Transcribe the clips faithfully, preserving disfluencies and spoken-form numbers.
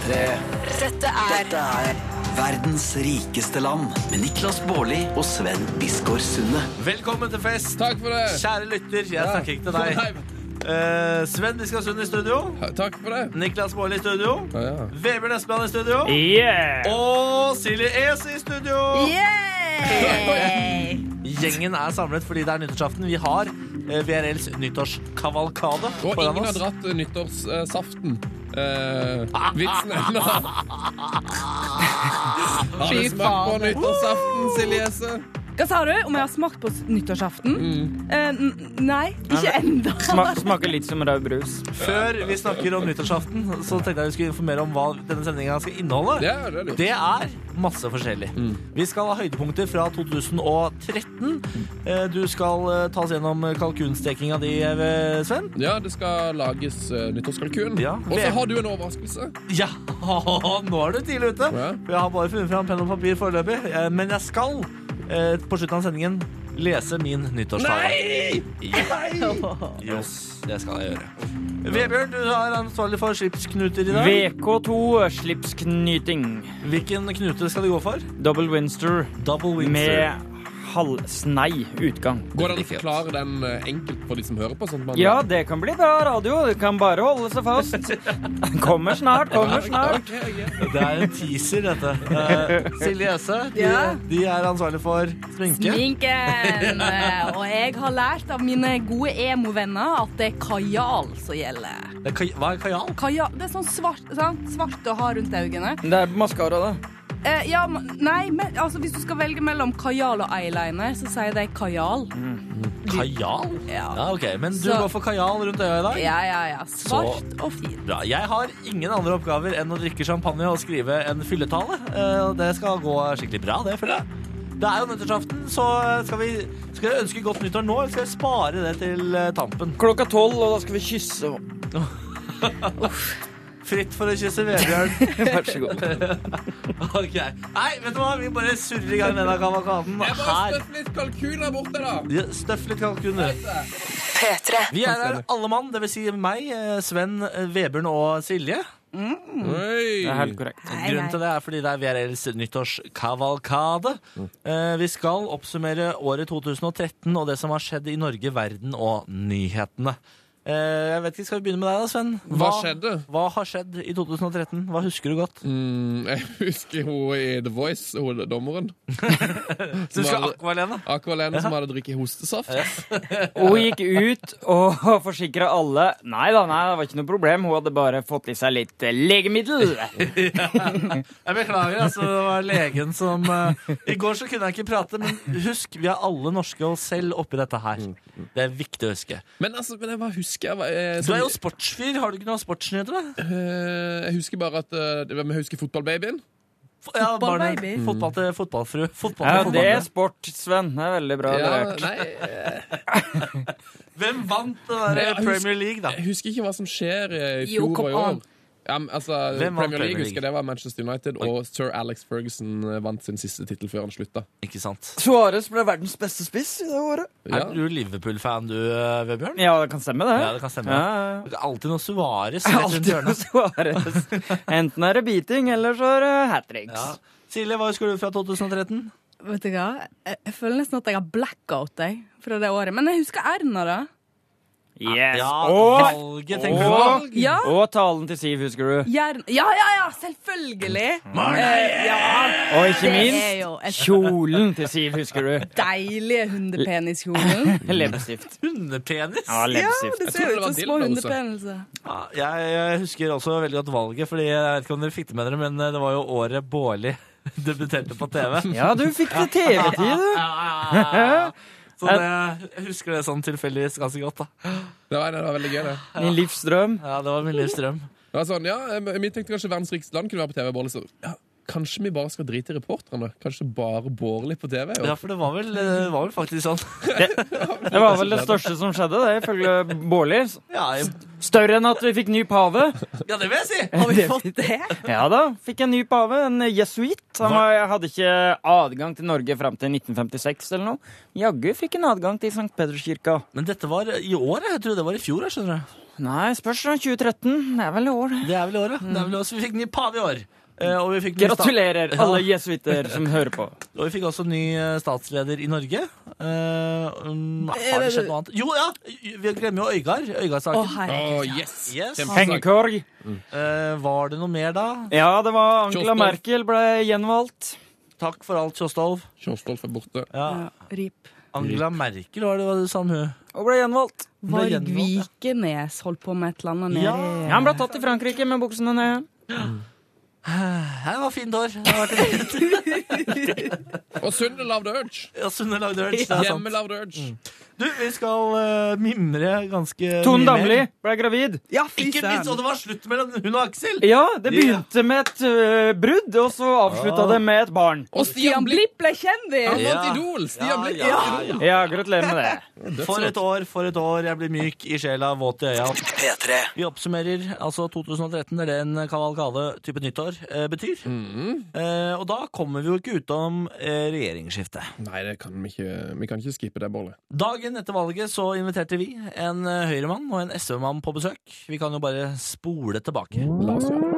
tre. Dette er Dette er verdens rikeste land med Niklas Baarli og Sven Biskår Sunde. Velkommen til fest. Takk for det. Kjære lytter, jeg Ja. snakker ikke til deg. Nei, Uh, Sven Biskår Sunde i studio. takk for det. Niklas Baarli i studio. Ja, ja. Vebjørn Espeland i studio. Yeah! Og Silje Es i studio. Yay! Gjengen er samlet fordi det er nyttårsaften. Vi har uh, V R L's nyttårskavalkade Og foran ingen har oss. dratt uh, nyttårssaften. Uh, vitsen ennå. Har du Fy smakt på faen. nyttårsaften, Siljese? Hva sa du? Om jeg har smakt på nyttårsaften? Mm. Eh, n- nei, ikke enda. Smak, smaker litt som rød brus. Før vi snakker om nyttårsaften, så tenkte jeg vi skulle informere om hva denne sendingen skal inneholde. Ja, det er lurt. Det er masse forskjellig. Mm. Vi skal ha høydepunkter fra to tusen og tretten. Eh, Du skal eh, ta oss gjennom kalkunstekinga di, eh, Sven. Ja, det skal lages uh, nyttårskalkun. Ja. Og så har du en overraskelse. Ja, nå er du tidlig ute. Ja. For jeg har bare funnet fram penn og papir foreløpig. Eh, Men jeg skal eh, på slutten av sendingen lese min nyttårstale. Nei! Yes, det skal jeg gjøre. Vebjørn, du er ansvarlig for slipsknuter i dag. V K to slipsknyting. Hvilken knute skal du gå for? Double Winster Double Windsor. med halvsnei utgang. Går det an å forklare den uh, enkelt for de som hører på? Sånn at man... Ja, det kan bli bra radio. Det kan bare holde seg fast. Kommer snart, kommer snart. Ok, ok. Det er en teaser, dette. Uh, Silje Esse, de, Ja. de er ansvarlig for sminke. Sminken. Eh, Og jeg har lært av mine gode emo-venner at det er kajal som gjelder. Det er kaj- Hva er kajal? Kajal, det er sånn svart, sant? Svart å ha rundt øynene. Det er maskara, det. Eh, ja, men- nei, men altså, hvis du skal velge mellom kajal og eyeliner, så sier de kajal. Kajal? Ja. Ja, ok. Men du Så- går for kajal rundt øya i dag? Ja, ja, ja. Svart og fin. Bra. Jeg har ingen andre oppgaver enn å drikke champagne og skrive en fylletale. Eh, og Det skal gå skikkelig bra, det føler jeg. Det er jo nyttårsaften, så skal vi skal vi ønske godt nyttår nå, eller skal vi spare det til eh, tampen? Klokka tolv, og da skal vi kysse. Fritt for å kysse Vebjørn. Vær så god. Ok. Nei, vet du hva? Vi bare surrer i gang med denne kavalkaden. Jeg bare Her. støff litt kalkun der borte, da. Ja, Støff litt kalkuner. Vi er her alle mann, det vil si meg, eh, Sven, eh, Vebjørn og Silje. Oi. Det er helt korrekt. Nei, Grunnen nei. til det er fordi det er V R L's nyttårskavalkade. Eh, vi skal oppsummere året to tusen og tretten og det som har skjedd i Norge, verden og nyhetene. Eh, jeg vet ikke, Skal vi begynne med deg da, Sven? Hva skjedde? Hva har skjedd i to tusen og tretten? Hva husker du godt? Mm, jeg husker hun i The Voice, hun dommeren. Du husker hadde- Aqualene? Aqualene som hadde drikket hostesaft. Hun gikk ut og forsikret alle. Nei da, nei, det var ikke noe problem. Hun hadde bare fått i seg litt eh, legemiddel. Jeg beklager, altså, det var legen som eh, I går så kunne jeg ikke prate, men husk, vi er alle norske og selv oppi dette her. Det er viktig å huske. Men altså, men jeg bare husker jeg, var, eh, Du sånn- er jo sportsfyr, har du ikke noen sportsnyheter da? Eh, jeg husker bare at uh, Vi husker fotballbabyen. F- Ja, barne- Fotballbaby. Fotball til fotballfru. Fotball Ja, til det er fotballfru. sport, Sven. Det er veldig bra Ja, levert. nei, eh, Hvem vant den der Men jeg husker- Premier League, da? jeg husker ikke hva som skjer eh, i Jo, fjor kom og i år. an. Ja, men, altså, Hvem vant Premier Premier League League? husker jeg det var Manchester United, Oi. og sir Alex Ferguson eh, vant sin siste tittel før han slutta. Ikke sant? Suarez ble verdens beste spiss i det året. Ja. Er du Liverpool-fan, du, eh, Vebjørn? Ja, det kan stemme, det. Ja, det kan stemme. Ja, ja. Det er alltid noe Suarez rett rundt Alltid hjørnet. Suarez. Enten er det beating, eller så er det hat tricks. Ja. Silje, hva husker du fra to tusen og tretten? Vet du hva? Jeg, jeg føler nesten at jeg har blackout jeg, fra det året. Men jeg husker Erna, da. Yes. Ja, og, valget tenker du på. og, Ja. og talen til Siv, husker du? Jern... Ja, ja, ja! Selvfølgelig! Eh, ja, Og ikke det er minst jo et kjolen til Siv, husker du? deilige hundepeniskjolen. Leppestift. Hundepenis. Ja, Ja, leppestift. det Jeg ser trodde det ut var som små dildo, hundepeniser. Ja, jeg, jeg husker også veldig godt valget, fordi jeg vet ikke om dere fikk det med dere, men det var jo året Baarli debuterte på T V. Ja, du fikk det T V-tid, du. Så det, jeg husker det sånn tilfeldigvis ganske godt, da. Det var, det var veldig gøy, det. Min livsdrøm. Ja, det var min livsdrøm. Det var sånn, ja, eh, Vi tenkte kanskje verdens rikeste land kunne være på T V. Bårli, så ja, kanskje vi bare skal drite i reporterne? Kanskje bare Bårli på T V? Ja, for det var vel, det var vel faktisk sånn. Det var vel det største som skjedde, det, ifølge Baarli. Ja, jeg, Større enn at vi fikk ny pave. ja det vil jeg si! Har vi fått det? Ja da, fikk en ny pave, en jesuit. Han var, hadde ikke adgang til Norge fram til nitten femtiseks eller noe. Jaggu fikk en adgang til Sankt Peterskirka. Men dette var i år, jeg tror det var i fjor, jeg skjønner du. Nei, spørs da, tjue tretten. Det er vel i år. Det er vel i år, ja. Det er vel i år, så vi fikk ny pave i år. Eh, og vi fikk ny sta- Gratulerer, alle jesuiter som hører på. Og vi fikk også ny eh, statsleder i Norge. Eh, um, har det skjedd noe annet? Jo, ja! Vi glemmer jo Øygard. Å, Øygard-saken. herregud. Å, yes. Yes. Kjempesak. Hengekorg. Eh, var det noe mer da? Ja, det var Angela Kjostolf. Merkel ble gjenvalgt. Takk for alt, Kjostolf. Kjostolf er borte. Ja. Ja, rip. Angela Merkel, var det hva du sa om hun? Og ble gjenvalgt. Ble Varg gjenvalgt, ja. Vikenes holdt på med et eller annet nede Ja. i Ja, han ble tatt i Frankrike med buksene ned. Det var fint år. Det har vært en Og Sunne lavde urge. ja, Sunne lagde urge. Det er sant. Hjemme lavde urge. Du, vi skal uh, mimre ganske Tone mye Damli mer. ble gravid. Ja, fy Ikke minst, og det var slutt mellom hun og Aksel. Ja, det begynte med et øh, brudd, og så avslutta det med et barn. Og Stian Blipp ble kjendis! Han Ja. vant Idol! Stian Blipp. ja, ja. Ja, gratulerer med det. For et år, for et år. Jeg blir myk i sjela, våt i øya. P tre. Vi oppsummerer altså to tusen og tretten, det er det en kavalkade type nyttår eh, betyr. Eh, og da kommer vi jo ikke utom eh, regjeringsskifte. Nei, det kan vi ikke. Vi kan ikke skippe det, Bolle. Dagen etter valget så inviterte vi en eh, høyremann og en S V-mann på besøk. Vi kan jo bare spole tilbake. La oss gjøre det.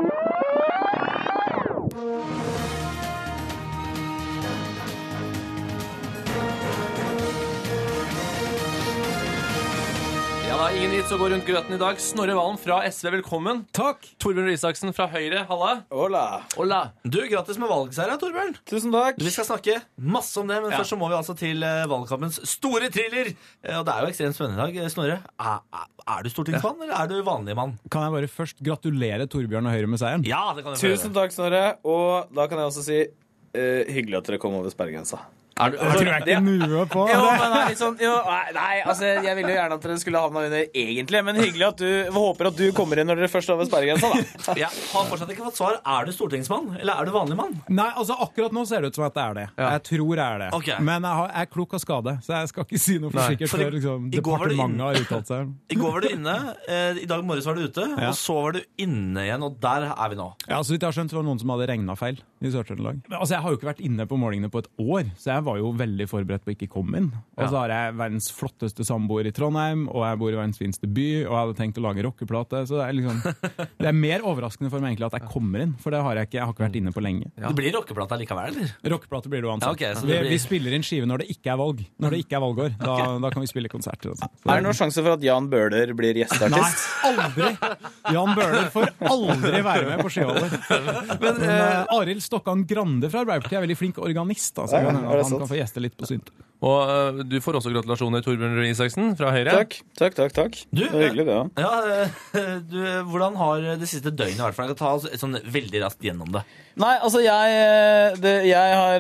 Ja da, ingen vits å gå rundt grøten i dag. Snorre Valen fra S V, velkommen. Takk. Torbjørn Røe Isaksen fra Høyre, halla. Hola. Hola. Du, grattis med valgseier, Torbjørn. Tusen takk. Vi skal snakke masse om det, men Ja. først så må vi altså til eh, valgkampens store thriller. Eh, og det er jo ekstremt spennende i dag. Eh, Snorre, er, er, er du stortingsmann, eller er du vanlig mann? Kan jeg bare først gratulere Torbjørn og Høyre med seieren? Ja, det kan du få gjøre. Tusen takk, Snorre. Og da kan jeg også si eh, hyggelig at dere kom over sperregrensa. Er du, Jeg tror jeg ikke noe på Jo, det. men nei, litt sånn, jo, nei, nei, altså, jeg ville jo gjerne at dere skulle havna under egentlig, men hyggelig at du vi håper at du kommer inn når dere først er over sperregrensa, da. Jeg har fortsatt ikke fått svar. Er du stortingsmann, eller er du vanlig mann? Nei, altså akkurat nå ser det ut som at det er det. Jeg tror jeg er det. Ok. Men jeg, har, jeg er klok av skade, så jeg skal ikke si noe for Nei. sikkert For i- før liksom, i går var det departementet har uttalt seg. I går var du inne, eh, i dag morges var du ute, Ja. og så var du inne igjen, og der er vi nå. Ja, så vidt jeg har skjønt, så var det noen som hadde regnet feil i Sør-Trøndelag. Men, Altså, jeg har jo ikke vært inne på målingene på et år, så jeg var jo veldig forberedt på å ikke komme inn. Og så har jeg verdens flotteste samboer i Trondheim, og jeg bor i verdens fineste by, og jeg hadde tenkt å lage rockeplate, så det er liksom det er mer overraskende for meg egentlig at jeg kommer inn, for det har jeg ikke, jeg har ikke vært inne på lenge. Det blir rockeplata likevel, eller? Rockeplate blir det uansett. Ja, ok, så vi, det blir- vi spiller inn skive når det ikke er valg. Når det ikke er valgår, da, da kan vi spille konserter. Altså. Så Er det noen sjanse for at Jan Bøhler blir Nei, gjesteartist? aldri! Jan Bøhler får aldri være med på skiholder. Men uh, Arild Stokkan Grande fra Arbeiderpartiet er veldig flink organist. Altså, Ja, kan, er det han sant? kan få gjeste litt på synt. og øh, du får også gratulasjoner, Torbjørn Røe Isaksen fra Høyre. Takk, takk, takk, takk. Du, Det var hyggelig, det, ja. Ja, eh, du, hvordan har det siste døgnet vært for deg? Jeg kan ta oss et sånn veldig raskt gjennom det. Nei, altså, jeg, det, jeg har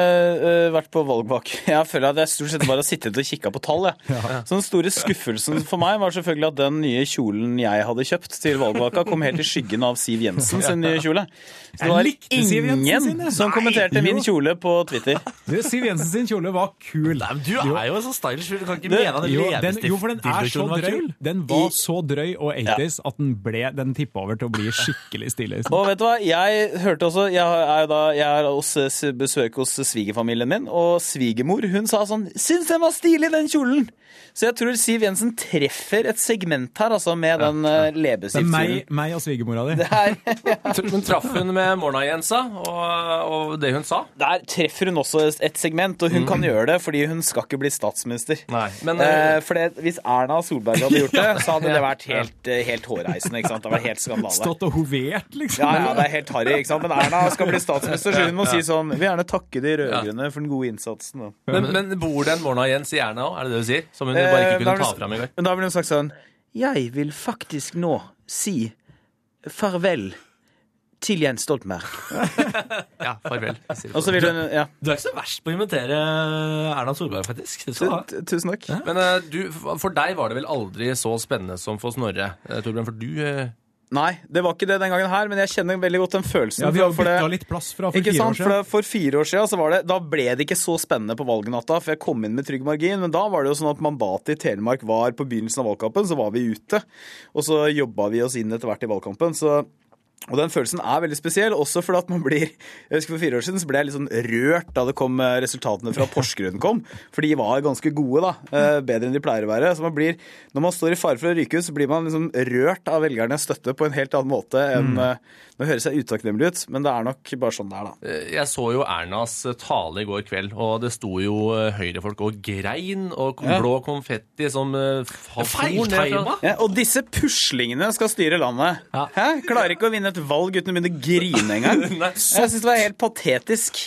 øh, vært på valgvak. Jeg føler at jeg stort sett bare har sittet og kikket på tall, jeg. Så den store skuffelsen for meg var selvfølgelig at den nye kjolen jeg hadde kjøpt til valgvaka, kom helt i skyggen av Siv Jensen sin nye kjole. Så det Jeg var likte Siv Jensen ingen sin, jeg. som kommenterte Nei, min jo. kjole på Twitter. Du, Siv Jensen sin kjole var kul. Nei, men Du er jo så stylish, du kan ikke Det- mene at Jo, den, leppestift- jo, for den er så dildokjolen var drøy. kul. Den var så drøy og eighties at den, ble, den tippa over til å bli skikkelig stilig. Og vet du hva, jeg hørte også, jeg er jo da, jeg er hos s- besøk hos svigerfamilien min, og svigermor, hun sa sånn, syns den var stilig, den kjolen! Så jeg tror Siv Jensen treffer et segment her, altså, med den uh, Det er leppestiftkjolen. meg, meg og svigermora di. Det her, Tr- Men traff hun med morgenjensa og, og det hun sa? der treffer hun også et segment, og hun kan gjøre det, fordi hun skal ikke bli statsminister. Nei, men Eh, for det, hvis Erna Solberg hadde gjort det, så hadde det vært helt, eh, helt hårreisende, ikke sant? Det var helt skandale. Stått og hovert, liksom. Ja, ja, det er helt harry, ikke sant? Men Erna skal bli statsminister, så hun må si sånn, vil gjerne takke de rødgrønne for den gode innsatsen. Da. men, men bor det en morgenjens i Erna òg, er det det du sier? Som hun bare ikke Eh, da kunne vil- ta fram i går? Men da ville hun sagt sånn, jeg vil faktisk nå si farvel til Jens Stoltenberg. Ja, farvel. Jeg sier det. Og så vil hun, ja, Du er ikke så verst på å imitere Erna Solberg, faktisk. Det skal du ha. tu- tusen takk. Men eh, du, for deg var det vel aldri så spennende som for Snorre, eh, Torbjørn, for du eh, Nei, det var ikke det den gangen her, men jeg kjenner veldig godt den følelsen. Ja, vi har for det- bytta litt plass fra for Ikke fire år sant? For, siden. det, for fire år siden så var det, da ble det ikke så spennende på valgnatta, for jeg kom inn med trygg margin, men da var det jo sånn at mandatet i Telemark var på begynnelsen av valgkampen, så var vi ute, og så jobba vi oss inn etter hvert i valgkampen, så Og den følelsen er veldig spesiell, også fordi at man blir, jeg husker for fire år siden, så ble jeg litt sånn rørt da det kom resultatene fra Porsgrunn kom, for de var ganske gode da, bedre enn de pleier å være. Så man blir, når man står i fare for å ryke ut, så blir man liksom rørt av velgernes støtte på en helt annen måte enn, mm. nå høres jeg utakknemlig ut, men det er nok bare sånn det er da. Jeg så jo Ernas tale i går kveld, og det sto jo høyrefolk og grein, og Ja. blå konfetti som Feiltima? Ja, og disse puslingene skal styre landet. Ja. Hæ? Klarer ikke å vinne et valg uten å begynne å grine en gang. Jeg synes det var helt patetisk.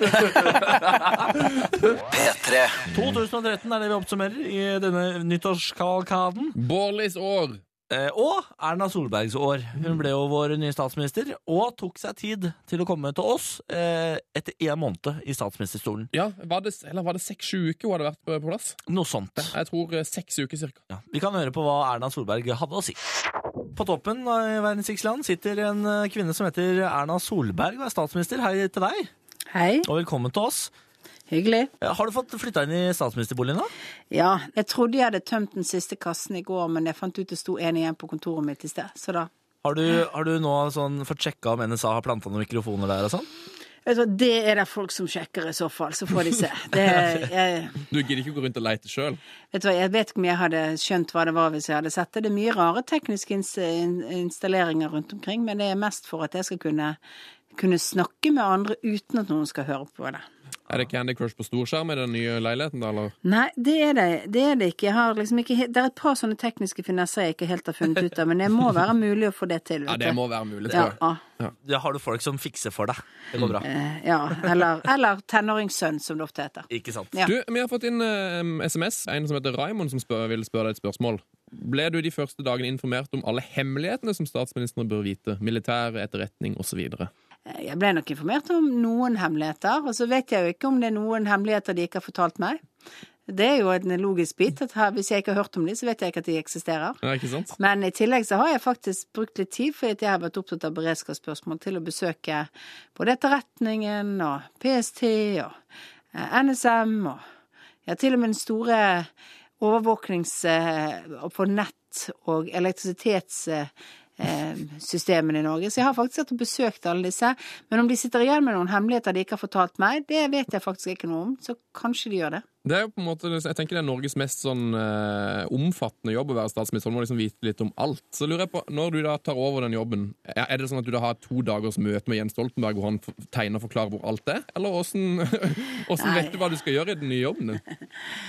P tre. tolv tretten er det vi oppsummerer i denne nyttårskalkaden. Bårlis år. Eh, og Erna Solbergs år. Hun ble jo vår nye statsminister, og tok seg tid til å komme til oss eh, etter en måned i statsministerstolen. Ja, var det, eller var det seks-sju uker hun hadde vært på, på plass? Noe sånt. Jeg tror eh, seks uker cirka. Ja, vi kan høre på hva Erna Solberg hadde å si. På toppen av verdens rikeste land sitter en eh, kvinne som heter Erna Solberg og er statsminister. Hei til deg, Hei, og velkommen til oss. hyggelig. Eh, Har du fått flytta inn i statsministerboligen da? Ja, jeg trodde jeg hadde tømt den siste kassen i går, men jeg fant ut det sto en igjen på kontoret mitt i sted, så da... Har du, har du nå sånn fått sjekka om N S A har plantet noen mikrofoner der og sånn? Vet du hva, det er det folk som sjekker i så fall, så får de se. Det, jeg, Du gidder ikke gå rundt og leite selv. vet du hva, jeg vet ikke om jeg hadde skjønt hva det var hvis jeg hadde sett det. Det er mye rare tekniske ins installeringer rundt omkring, men det er mest for at jeg skal kunne, kunne snakke med andre uten at noen skal høre på det. Er det Candy Crush på storskjerm i den nye leiligheten da, eller? Nei, det er det, det er det ikke. Jeg har liksom ikke, he- det er et par sånne tekniske finesser jeg ikke helt har funnet ut av, men det må være mulig å få det til. Ja, vet det du. må være mulig, Ja, tror jeg. ja. Det har du folk som fikser for deg. Det går bra. Eh, ja, eller, eller tenåringssønn, som det ofte heter. Ikke sant? Ja. Du, vi har fått inn eh, S M S, en som heter Raimond som spør, vil spørre deg et spørsmål. Ble du de første dagene informert om alle hemmelighetene som statsministeren bør vite? Militær, etterretning og så videre. Jeg ble nok informert om noen hemmeligheter, og så vet jeg jo ikke om det er noen hemmeligheter de ikke har fortalt meg. Det er jo en logisk bit, at her, hvis jeg ikke har hørt om dem, så vet jeg ikke at de eksisterer. Ja, ikke sant? Men i tillegg så har jeg faktisk brukt litt tid, fordi jeg har vært opptatt av beredskapsspørsmål til å besøke både etterretningen og P S T og eh, N S M og ja, til og med den store overvåknings eh, på nett og elektrisitets eh, systemene i Norge. Så jeg har faktisk hatt og besøkt alle disse. Men om de sitter igjen med noen hemmeligheter de ikke har fortalt meg, det vet jeg faktisk ikke noe om. Så kanskje de gjør det. Det er jo på en måte, jeg tenker det er Norges mest sånn eh, omfattende jobb å være statsminister. Du må liksom vite litt om alt. Så lurer jeg på, når du da tar over den jobben, er er det sånn at du da har to dagers møte med Jens Stoltenberg hvor han f- tegner og forklarer hvor alt er? Eller hvordan, hvordan vet du hva du skal gjøre i den nye jobben din?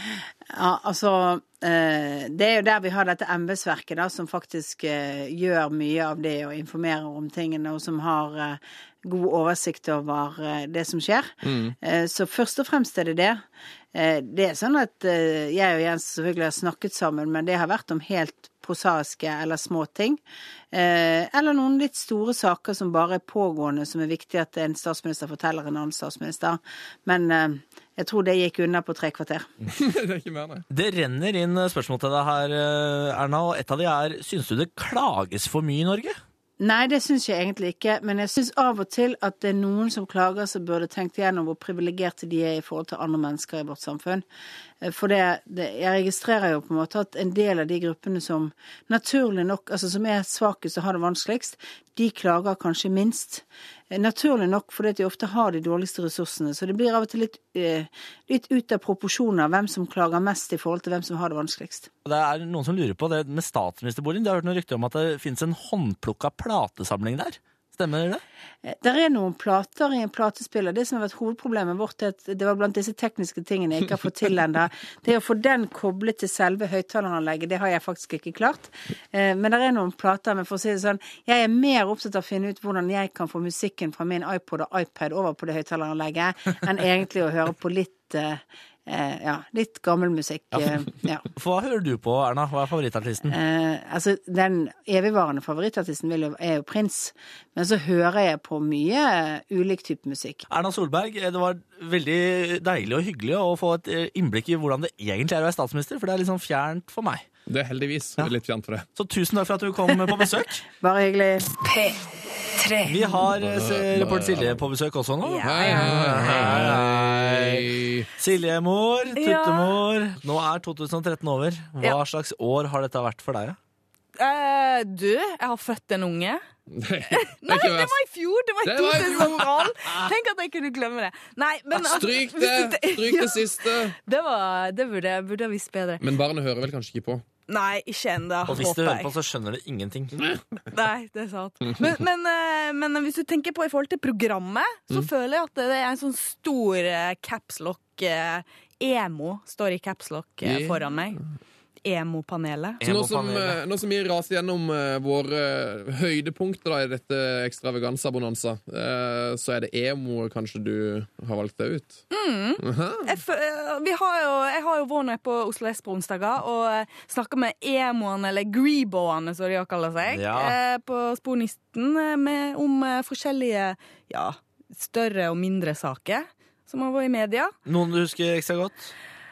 Ja, altså, eh, det er jo der vi har dette embetsverket da, som faktisk eh, gjør mye av det og informerer om tingene, og som har eh, god oversikt over eh, det som skjer. Eh, så først og fremst er det det. Eh, det er sånn at eh, jeg og Jens selvfølgelig har snakket sammen, men det har vært om helt prosaiske eller små ting. Eh, eller noen litt store saker som bare er pågående, som er viktig at en statsminister forteller en annen statsminister. Men eh, jeg tror det gikk unna på tre kvarter. Det er ikke mer, nei. Det renner inn spørsmål til deg her, Erna, og et av de er, synes du det klages for mye i Norge? Nei, det syns jeg egentlig ikke, men jeg syns av og til at det er noen som klager som burde tenkt igjennom hvor privilegerte de er i forhold til andre mennesker i vårt samfunn. For det, det, jeg registrerer jo på en måte at en del av de gruppene som naturlig nok, altså som er svakest og har det vanskeligst, de klager kanskje minst. Naturlig nok fordi de ofte har de dårligste ressursene, så det blir av og til litt, eh, litt ut av proporsjoner hvem som klager mest i forhold til hvem som har det vanskeligst. Det er noen som lurer på det med statsministerboligen. Det har hørt noen rykter om at det finnes en håndplukka platesamling der. Stemmer det? Det er noen plater i en platespiller. Det som har vært hovedproblemet vårt, er at det var blant disse tekniske tingene jeg ikke har fått til enda. Det er å få den koblet til selve høyttaleranlegget, det har jeg faktisk ikke klart. Men det er noen plater, men for å si det sånn, jeg er mer opptatt av å finne ut hvordan jeg kan få musikken fra min iPod og iPad over på det høyttaleranlegget, enn egentlig å høre på litt... Eh, ja, litt gammel musikk. Eh, ja. For hva hører du på, Erna? Hva er favorittartisten? Eh, altså, den evigvarende favorittartisten vil jo, er jo Prins, men så hører jeg på mye ulik type musikk. Erna Solberg, det var veldig deilig og hyggelig å få et innblikk i hvordan det egentlig er å være statsminister, for det er litt sånn fjernt for meg. Det er heldigvis Ja. litt fjernt for det. Så tusen takk for at du kom på besøk. Bare hyggelig. P tre. Vi har eh, reporter Silje på besøk også nå. Hei, hei, hei. Silje-mor, tuttemor. Nå er to tusen og tretten over. Hva Ja. slags år har dette vært for deg? Uh, du, jeg har født en unge. Nei, Nei, det var i fjor! Det var i Det var i to tusen og tolv! Tenk at jeg kunne glemme det. Nei, men, Stryk hvis det! du- Stryk det Ja, siste! Det, var, det burde jeg burde jeg visst bedre. Men barnet hører vel kanskje ikke på? Nei, ikke enda, Og hvis du håper hører jeg. på, så skjønner du ingenting. Nei, det er sant. Men, men, eh, men hvis du tenker på i forhold til programmet, så Mm. føler jeg at det er en sånn stor eh, capslock eh, emo står i capslock eh, Yeah. foran meg. Emo-panelet. Så nå som, eh, nå som vi raser gjennom uh, våre uh, høydepunkter da, i dette ekstravaganza-bonanza, uh, så er det emo kanskje du har valgt deg ut? Mm. Aha. Jeg, f- eh, vi har jo, jeg har jo vært nede på Oslo S på onsdager og eh, snakket med emoene, eller greeboene, som de har kallet seg, Ja. eh, på Spornisten eh, med, om eh, forskjellige, ja, større og mindre saker som har vært i media. Noen du husker ekstra godt?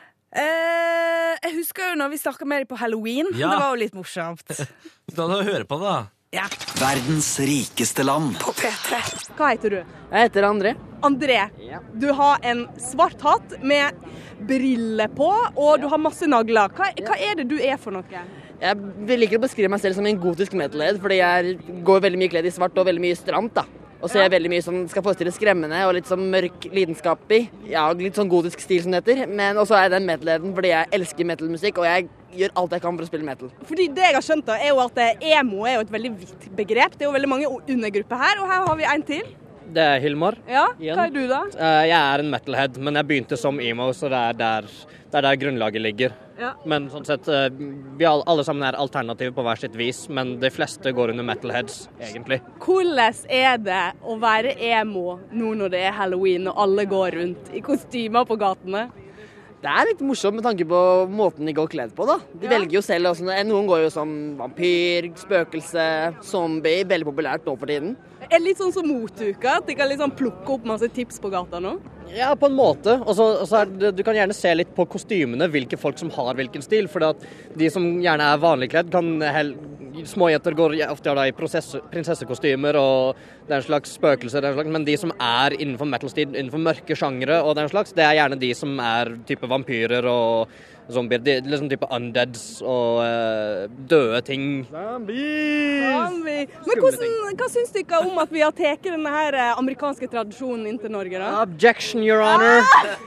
Eh, jeg husker jo når vi snakket med dem på Halloween. Ja. Det var jo litt morsomt. Da du hører på det, da. Ja. Verdens rikeste land. På P tre. Hva heter du? Jeg heter André. André. Du har en svart hatt med briller på, og du har masse nagler. Hva, hva er det du er for noe? Jeg liker å beskrive meg selv som en gotisk metalhead, fordi jeg går veldig mye kledd i svart og veldig mye stramt, da. Og så er jeg veldig mye som skal forestille skremmende og litt sånn mørk lidenskapig. Ja, litt sånn gotisk stil som det heter. Men også er jeg den metalheaden fordi jeg elsker metalmusikk, og jeg gjør alt jeg kan for å spille metal. Fordi det jeg har skjønt da, er jo at emo er jo et veldig vidt begrep. Det er jo veldig mange undergrupper her, og her har vi en til. Det er Hilmar. Ja, Igjen. hva er du da? Eh, Jeg er en metalhead, men jeg begynte som emo, så det er der, det er der grunnlaget ligger. Ja. Men sånn sett, eh, vi all- alle sammen er alternative på hver sitt vis, men de fleste går under metalheads, egentlig. Hvordan er det å være emo nå når det er Halloween og alle går rundt i kostymer på gatene? Det er litt morsomt med tanke på måten de går kledd på, da. De Ja. velger jo selv også. Noen går jo som vampyr, spøkelse, zombie. Veldig populært nå for tiden. Er det litt sånn som motuka, at de kan liksom plukke opp masse tips på gata nå? Ja, på en måte. Og så og så er det, du kan gjerne se litt på kostymene, hvilke folk som har hvilken stil. For at de som gjerne er vanligkledd, kan hel, småjenter går ofte da i prosess, prinsessekostymer og den slags spøkelser, den slags, men de som er innenfor metal-stil, innenfor mørke sjangre og den slags, det er gjerne de som er type vampyrer og zombier, de, liksom type undeads og uh, døde ting. Zombie. Men hvordan, hva syns dere om at vi har tatt denne her eh, amerikanske tradisjonen inn til Norge, da? Objection, your honor.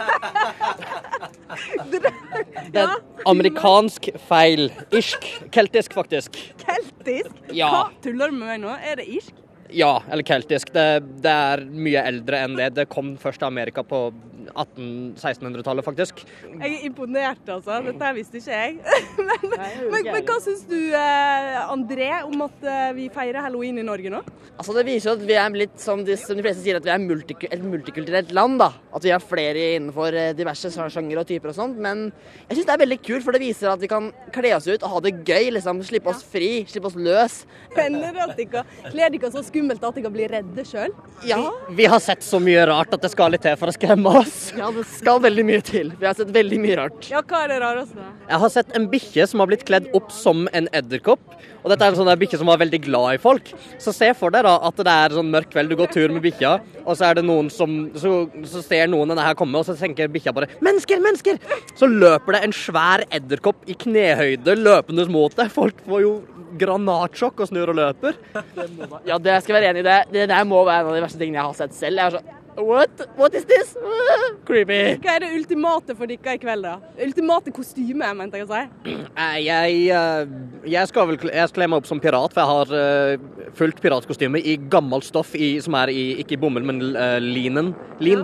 Det er amerikansk feil. Irsk. Keltisk, faktisk. Keltisk? Ja. Hva tuller du med meg nå? Er det irsk? Ja, eller keltisk. Det, det er mye eldre enn det. Det kom først til Amerika på atten-sekstenhundretallet, faktisk. Jeg er imponert, altså. Dette visste ikke jeg. men, men, men hva syns du, eh, André, om at eh, vi feirer Halloween i Norge nå? Altså Det viser jo at vi er litt, som de, som de fleste sier, at vi er multik et multikulturelt land, da. At vi har flere innenfor eh, diverse sjangere og typer og sånt. Men jeg syns det er veldig kult, for det viser at vi kan kle oss ut og ha det gøy. liksom, Slippe oss fri, slippe oss løs. Hender det at dere kler dere så skummelt at dere blir redde sjøl? Ja. Vi har sett så mye rart at det skal litt til for å skremme oss. Ja, det skal veldig mye til. Vi har sett veldig mye rart. Ja, hva er det rareste? Jeg har sett en bikkje som har blitt kledd opp som en edderkopp. Og dette er en sånn der bikkje som var veldig glad i folk. Så se for deg da at det er sånn mørk kveld, du går tur med bikkja, og så er det noen som Så, så ser noen denne her komme, og så tenker bikkja bare 'Mennesker! Mennesker!' Så løper det en svær edderkopp i knehøyde løpende mot deg. Folk får jo granatsjokk og snur og løper. Ja, det skal jeg være enig i det. Det der må være en av de verste tingene jeg har sett selv. Jeg er sånn What? What is this? Creepy. Hva er det ultimate for dere i kveld, da? Ultimate kostyme, mente jeg å si. Eh, Jeg, eh, jeg skal vel jeg skal kle meg opp som pirat, for jeg har eh, fullt piratkostyme i gammelt stoff, i, som er i, ikke i bomull, men uh, linen. Lin.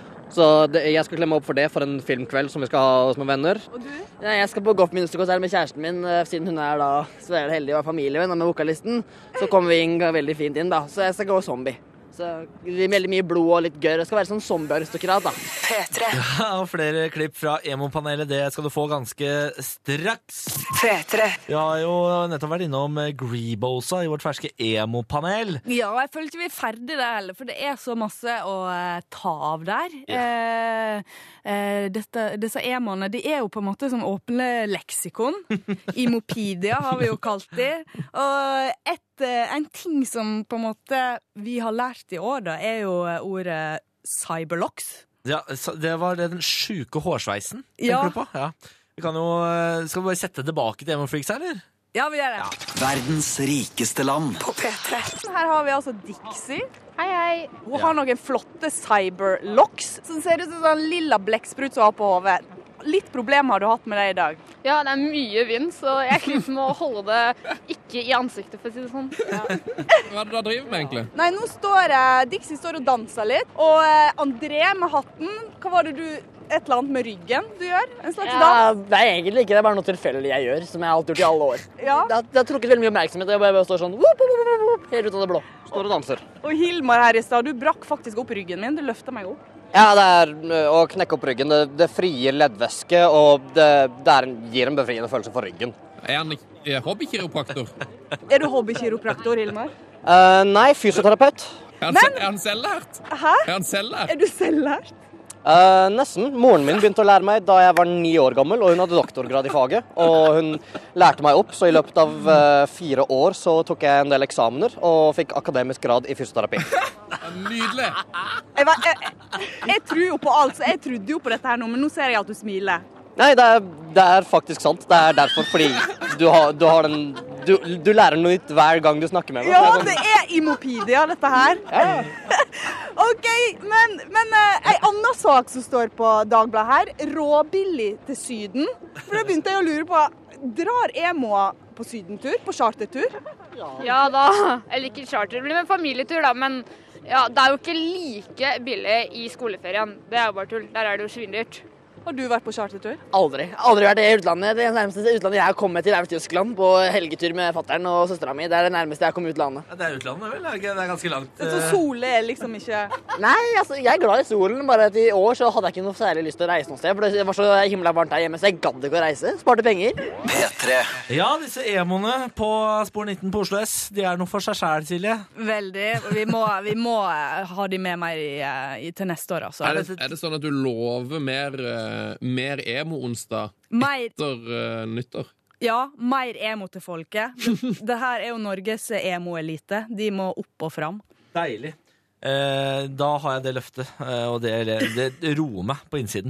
Så det, jeg skal kle meg opp for det, for en filmkveld som vi skal ha hos noen venner. Ja, jeg skal på golfministerkonsert med kjæresten min, eh, siden hun er da så er det heldig å være familievenn med vokalisten. Så kommer vi inn veldig fint inn, da. Så jeg skal gå zombie. Så det blir veldig mye blod og litt gørr. Det skal være sånn zombie-aristokrat, da. P tre. Ja, og flere klipp fra emo-panelet, det skal du få ganske straks. P tre. Vi har jo nettopp vært innom Greebosa i vårt ferske emo-panel. Ja, jeg føler ikke vi er ferdig der heller, for det er så masse å eh, ta av der. Eh, eh, dette, disse emoene, de er jo på en måte som åpne leksikon. Imopedia har vi jo kalt de. Og et, eh, en ting som på en måte vi har lært i år, da, er jo ordet cyberlocks. Ja, så det var det den sjuke hårsveisen, tenker Ja. du på? Ja. Vi kan jo, skal vi bare sette tilbake til emo-freaks her, eller? Ja, vi gjør det. Verdens rikeste land. På P tre. Her har vi altså Dixie. Hei, hei. Hun har noen flotte cyberlocks som ser ut som sånn lilla blekksprut som har på hodet. Litt problem har du hatt med det i dag? Ja, det er mye vind, så jeg sliter med å holde det ikke i ansiktet, for å si det sånn. Ja. Hva er det du driver med, egentlig? Nei, nå står uh, Dixie står og danser litt, og uh, André med hatten, hva var det du, et eller annet med ryggen du gjør? En slags Ja, dans? det er egentlig ikke, det er bare noe tilfeldig jeg gjør, som jeg har alltid gjort i alle år. Ja. Det har, det har trukket veldig mye oppmerksomhet, jeg bare står sånn, whoop, whoop, whoop, whoop, helt ut av det blå. Står og danser. Og Hilmar her i stad, du brakk faktisk opp ryggen min, du løftet meg opp. Ja, det er ø, å knekke opp ryggen. Det, det frier leddvæske, og det, det er en, gir en befriende følelse for ryggen. Er han ikke hobbykiropraktor? Er du hobbykiropraktor, Hilmar? Uh, nei, fysioterapeut. Er han, se, er han selvlært? Hæ? Er han selvlært? Er du selvlært? Uh, nesten. Moren min begynte å lære meg da jeg var ni år gammel, og hun hadde doktorgrad i faget. Og hun lærte meg opp, så i løpet av uh, fire år så tok jeg en del eksamener og fikk akademisk grad i fysioterapi. Nydelig! Jeg, var, jeg, jeg tror jo på alt, så jeg trodde jo på dette her nå, men nå ser jeg at du smiler. Nei, det er, det er faktisk sant. Det er derfor, fordi du har, du har den du, du lærer noe nytt hver gang du snakker med meg. Ja, det er Imopedia, dette her. Ja. OK, men, men eh, en annen sak som står på Dagbladet her, råbillig til Syden. For da begynte jeg å lure på, drar emoer på sydentur, på chartertur? Ja da, eller ikke charter, det blir med familietur da, men ja, det er jo ikke like billig i skoleferien. Det er jo bare tull, der er det jo svindyrt. Har du vært på chartertur? Aldri. Aldri vært i utlandet. Det nærmeste utlandet jeg har kommet til er Tyskland på helgetur med fatteren og søstera mi. Det er det nærmeste jeg har kommet utlandet. Ja, det er utlandet, vel? Det er ganske langt. Så solen er liksom ikke... Nei, altså, jeg er glad i solen, bare at i år så hadde jeg ikke noe særlig lyst til å reise noe sted, for det var så himla varmt der hjemme, så jeg gadd ikke å reise. Sparte penger. P tre. Ja, disse emoene på Spor nitten på Oslo S, de er noe for seg selv, Silje. Veldig. Vi må, vi må ha de med meg i, i, til neste år, altså. Er det, er det sånn at du lover mer, uh, mer emo-onsdag etter uh, nyttår? Ja, mer emo til folket. Det her er jo Norges emo-elite. De må opp og fram. Deilig. Eh, da har jeg det løftet, eh, og det, det roer meg på innsiden.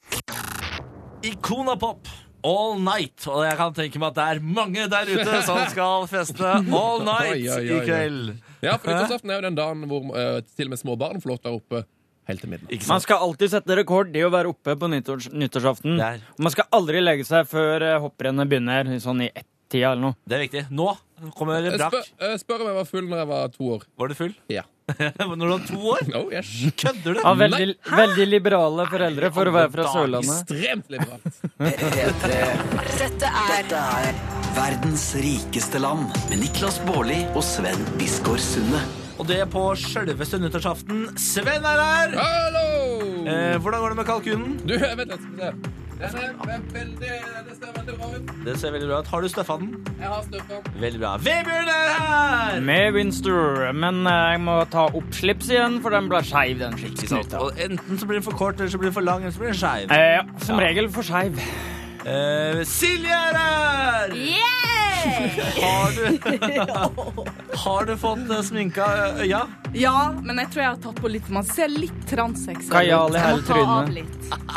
Icona Pop. All night, og jeg kan tenke meg at det er mange der ute som skal feste all night Oi, oi, oi, i kveld. Ja, for nyttårsaften er jo den dagen hvor uh, til og med små barn får lov til å være oppe helt til midnatt. Man skal alltid sette rekord i å være oppe på nyttårs, nyttårsaften. Og man skal aldri legge seg før uh, hopprennet begynner, sånn i ett-tida eller noe. Det er viktig. Nå kommer det brakk. Spør, uh, spør om jeg var full når jeg var to år. Var du full? Ja. Når du var to år? Oh, yes. Kødder du? Ja, veldig, veldig liberale foreldre for å være fra Sørlandet. Ekstremt liberalt. Dette er verdens rikeste land med Niklas Baarli og Sven Biskår Sunde. Og det er på selveste nyttårsaften. Sven er her! Hallo! Eh, hvordan går det med kalkunen? Du, vent litt, skal vi se. Den er veldig, det ser veldig bra ut. Det ser veldig bra ut. Har du støffa den? Jeg har støffa den. Veldig bra. Vebjørn er her! Med Winster, men jeg må ta opp slips igjen, for den ble skeiv, den slipsknuta. Og enten så blir den for kort, eller så blir den for lang, eller så blir den skeiv. Eh, ja, som ja. regel for skeiv. Eh, Silje er her! Yeah! Har du, har du fått sminka øya? Ja, men jeg tror jeg har tatt på litt. Man ser litt transseksuell ut. Kajal i hele trynet.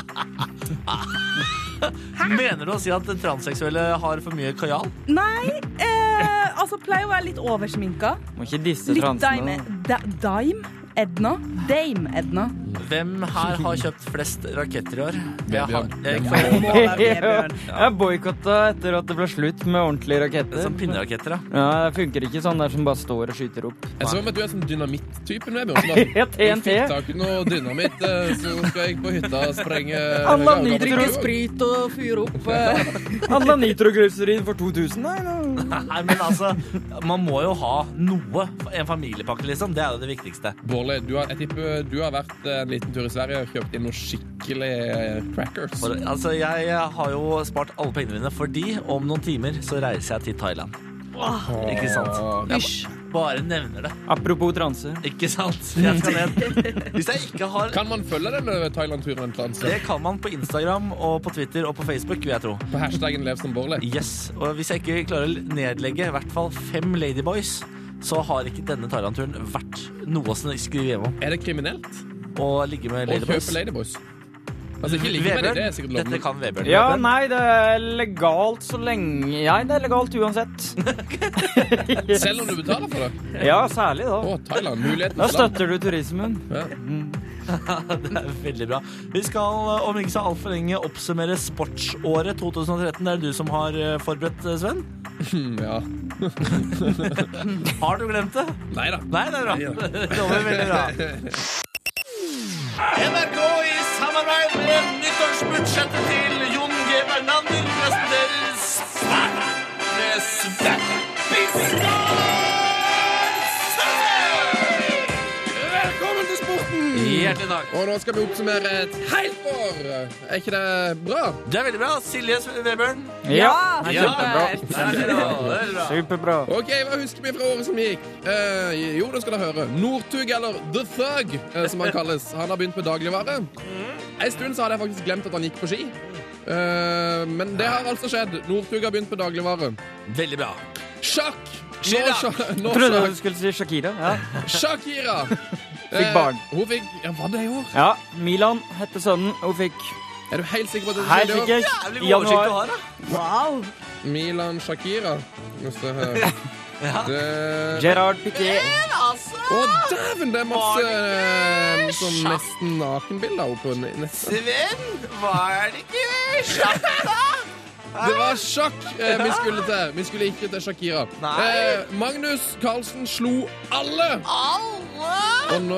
Mener du å si at transseksuelle har for mye kajal? Nei, eh, altså pleier å være litt oversminka. Må ikke disse litt transene. Dime, dime Edna. Dame Edna. Hvem her har kjøpt flest raketter i år? Jeg har, jeg, jeg, jeg boykotta etter at det ble slutt med ordentlige raketter. Som pinneraketter, da. Ja, det funker ikke sånn der som bare står og skyter opp. Jeg så om at du er som dynamitt-typen, Vebjørn. Ja, T N T. Jeg fikk tak i noe dynamitt, så skal jeg på hytta og sprenge... Alla nitroglysprit og fyre opp. Alla nitroglyserin for to tusen, nei, no. Nei, men altså, man må jo ha noe. En familiepakke, liksom. Det er jo det viktigste. Bårli, du har, jeg tipper du har vært en liten tur i Sverige og kjøpt inn noen skikkelige crackers. For, altså, jeg har jo spart alle pengene mine, fordi om noen timer så reiser jeg til Thailand. Åh, ikke sant? Jeg bare nevner det. Apropos transe. Ikke sant? Jeg skal ned. Hvis jeg ikke har... Kan man følge denne Thailand-turen en transe? Det kan man på Instagram og på Twitter og på Facebook, vil jeg tro. På hashtaggen Lev som Bårli? Yes. Og hvis jeg ikke klarer å nedlegge i hvert fall fem ladyboys, så har ikke denne Thailand-turen vært noe som skriver hjemme om. Er det kriminelt? Å ligge med ladyboys? Å ladyboys? kjøpe ladyboys? Altså, ikke like med det, det er sikkert lov. Dette kan Vebjørn. Ja, nei, det er legalt så lenge. Ja, det er legalt uansett. Selv om du betaler for det? Ja, særlig da. Å, Thailand, muligheten. Da støtter du turismen. Ja. Det er veldig bra. Vi skal om ikke så alt for lenge oppsummere sportsåret twenty thirteen. Det er du som har forberedt, Sven? Ja. Har du glemt det? Neida. Nei, det er bra. Det lover veldig bra. N R K i samarbeid med nyttårsbudsjettet til Jon G. Bernander presenterer Svært med Svært Biskår! Velkommen til sporten! Hjertelig takk. Og nå skal vi oppsummere et helt år. Er ikke det bra? Det er veldig bra. Silje Vebjørn. Ja, det er kjempebra. Det er veldig bra. Det er bra. Superbra. Ok, hva husker vi fra året som gikk? Eh, jo, da skal dere høre. Northug, eller The Thug, eh, som han kalles. Han har begynt med dagligvare. En stund så hadde jeg faktisk glemt at han gikk på ski. Eh, men det har altså skjedd. Northug har begynt med dagligvare. Veldig bra. Sjakk! Nå, Chirac. sjakk- nå, Jeg trodde sjakk. du skulle si Shakira. Ja. Shakira! Fikk barn. Eh, hun fikk, ja, var det i år? Ja, Milan hette sønnen, og hun fikk Er du helt sikker på at det helt skjedde i år? sikkert Jævlig i god oversikt du januar. har, da. Wow. Milan Shakira. Nå skal jeg høre. Det... Gerard Piquet. Å, dæven, det er masse eh, sånn nesten nakenbilder oppe på nettet. Sven, var det ikke sjakk da? Det var sjakk eh, vi skulle til. Vi skulle ikke til Shakira. Nei. Eh, Magnus Carlsen slo alle! Alle! Og nå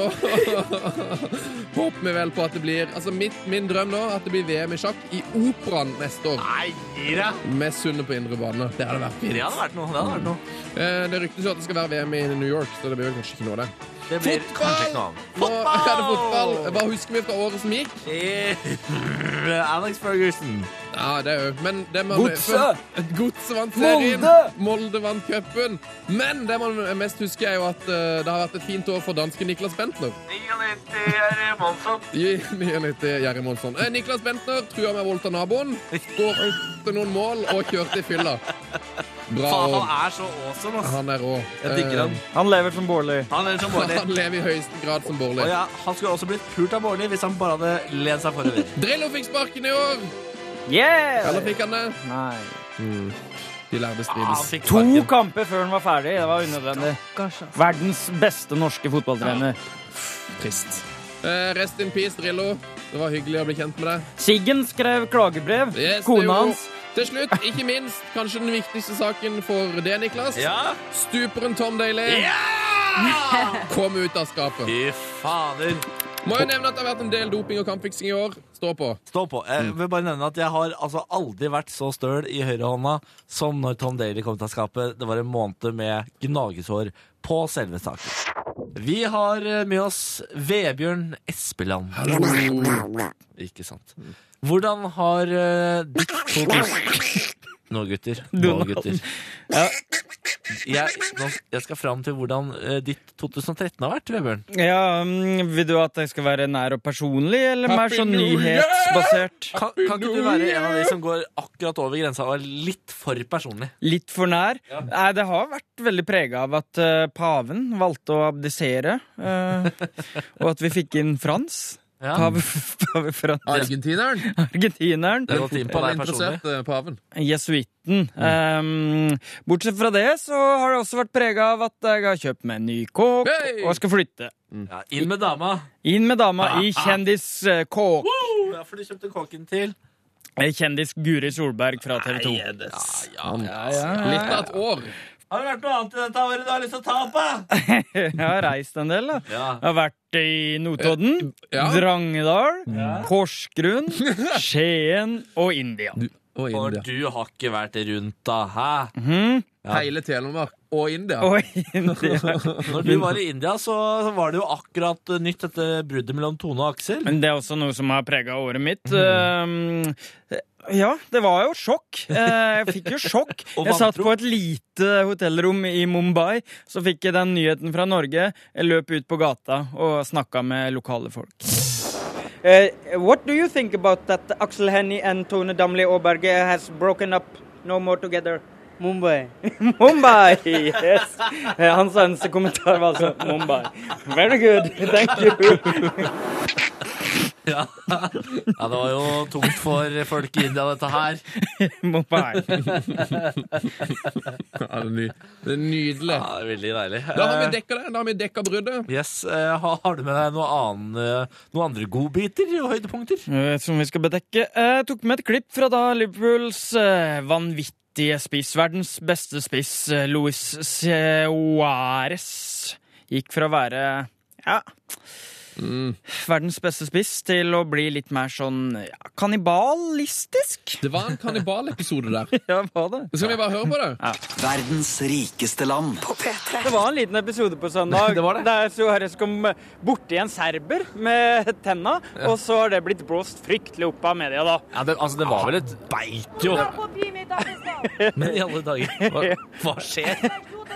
håper vi vel på at det blir Altså mitt, min drøm nå at det blir V M i sjakk i Operaen neste år. Nei, gir det. Med Sunne på indre bane. Det hadde vært fint. Det hadde vært noe. Det hadde vært noe. Eh, det ryktes jo at det skal være V M i New York, så det blir vel kanskje ikke noe av det. Det blir kanskje ikke noe annet. Nå er det fotball. Hva husker vi fra året som gikk? Eh, Alex Ferguson. Ja, det er jo Men det man Godset! Godset vant serien. Molde! Molde vant cupen. Men det man mest husker, er jo at uh, det har vært et fint år for danske Niklas Bentner. nittini er Monsson. I nittini Jerry Monsson. Eh, Niklas Bentner trua med vold av naboen. Skårte noen mål og kjørte i fylla. Bra Faen, år. han er så awesome, ass. Han er rå. Jeg digger han. Han lever som Bårli. Han er som Bårli. Han lever i høyeste grad som Bårli. Og ja, han skulle også blitt pult av Bårli hvis han bare hadde lent seg forover. Drillo fikk sparken i år. Yeah! Eller fikk han det? Nei. Mm. De lærde Ah, strides. han fikk To sparken. kamper før han var ferdig. Det var unødvendig. Verdens beste norske fotballtrener. Trist. Eh, rest in peace, Drillo. Det var hyggelig å bli kjent med deg. Siggen skrev klagebrev. Yes, det Kona gjorde hans. hun. Til slutt, ikke minst, kanskje den viktigste saken for det, Niklas. Ja. Stuperen Tom Daly kom ut av skapet. Fy fader. Må jo nevne at det har vært en del doping og kampfiksing i år. Stå på. Stå på. Jeg vil bare nevne at jeg har altså aldri vært så støl i høyrehånda som når Tom Daly kom til skapet. Det var en måned med gnagesår på selve saken. Vi har med oss Vebjørn Espeland. Ikke sant. Hvordan har uh, ditt to tusen Nå, gutter. Nå, gutter. Ja. Jeg, nå, jeg skal fram til hvordan uh, ditt twenty thirteen har vært, Vebjørn. Ja, mm, vil du at jeg skal være nær og personlig, eller mer Happy sånn New Year! nyhetsbasert? Kan, kan ikke du være en av de som går akkurat over grensa og er litt for personlig? Litt for nær? Nei, det har vært veldig preget av at eh, paven valgte å abdisere, eh, og at vi fikk inn Frans. Ja. Pave, pave Frans. Argentineren. Argentineren. Det har gått inn på Eller deg personlig. interessert eh, paven. Jesuitten. Um, bortsett fra det så har det også vært preget av at jeg har kjøpt meg en ny kåk, Hey! og skal flytte. Ja, inn med dama. Inn med dama i kjendiskåk. Ja, for du kjøpte kåken til. Kjendis Guri Solberg fra T V to. Ja, ja, Ja, ja, Litt av et år. Har det vært noe annet i dette året du har lyst til å ta opp, da? Jeg har reist en del, da. Ja. Jeg har vært i Notodden, Ja. Drangedal, Porsgrunn, Skien og India. Og For India. du har ikke vært rundt, da. Hæ? Mhm. Hele Telemark og India. Og India. Når du var i India, så var det jo akkurat nytt dette bruddet mellom Tone og Aksel. Men det er også noe som har preget året mitt. Um, ja, det var jo sjokk. Eh, Jeg fikk jo sjokk. Og Jeg satt vantro. på et lite hotellrom i Mumbai, så fikk jeg den nyheten fra Norge. Jeg løp ut på gata og snakket med lokale folk. Uh, what do you think about that Aksel Hennie and Tone Damli Aaberge has broken up, no more together? Mumbai. Mumbai, yes. Eh, Hans eneste kommentar var altså Mumbai. Very good, thank you. Ja. Ja, det var jo tungt for folk i India, dette her. Mumbai. Ja, det er ny- det er nydelig. Ja, det er veldig deilig. Da har vi dekka det. Da har vi dekka bruddet. Yes, eh, har har du med deg noe annen, eh, noen andre godbiter og høydepunkter? Jeg vet som vi skal bedekke. Jeg tok med et klipp fra da Liverpools eh, vanvittige spiss, verdens beste spiss, eh, Luis Suárez, gikk fra å være, ja, Mm. verdens beste spiss til å bli litt mer sånn ja, kannibalistisk. Det var en kannibalepisode der. Ja, var det? Skal vi bare høre på det? Ja. Verdens rikeste land. Det var en liten episode på søndag Det var det. der Suárez kom borti en serber med tenna, og så har det blitt blåst fryktelig opp av media da. Ja, det, altså, det var vel et beit jo. Men i alle dager, hva, hva skjer?